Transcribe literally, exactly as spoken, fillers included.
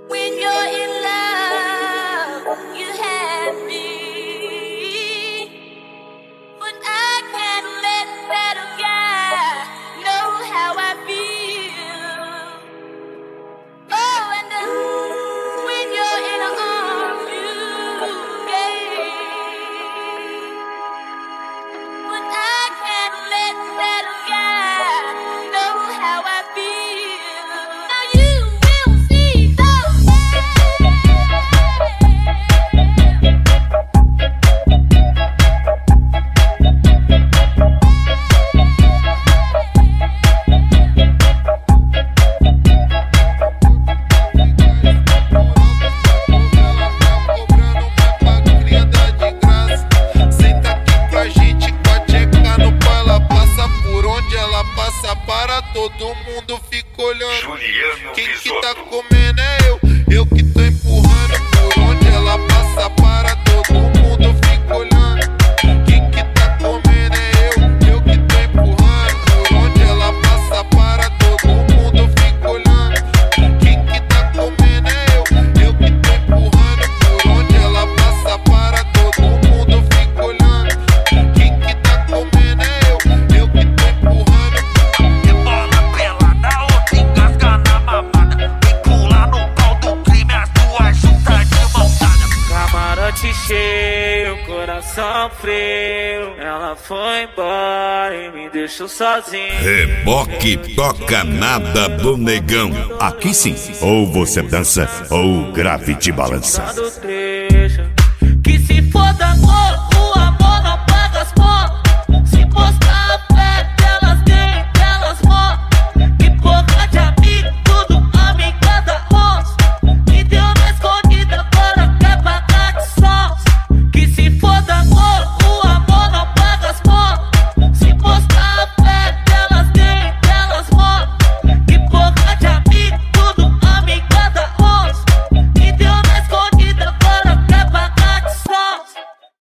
When you're in love, you have me, but I can't let that guy know how I feel. Oh, and uh, when you're in arms, you gave, but I can't let that guy know how I feel. Now you will see those para todo mundo fica olhando. Juliano Quem que Bisotto. tá comendo é eu, eu que tô empurrando. Por onde ela passa para todo mundo fica olhando. Quem que tá comendo é eu, eu que tô empurrando. Por onde ela passa para todo mundo fica olhando. Quem que tá comendo é eu, eu que tô empurrando. Por onde ela passa para todo mundo fica olhando. Quem que tá comendo é eu, eu que tô empurrando. Cheio, coração frio. Ela foi embora e me deixou sozinho. Reboque toca nada do negão. Aqui sim, ou você dança ou o grave te balança. Que se foda, amor.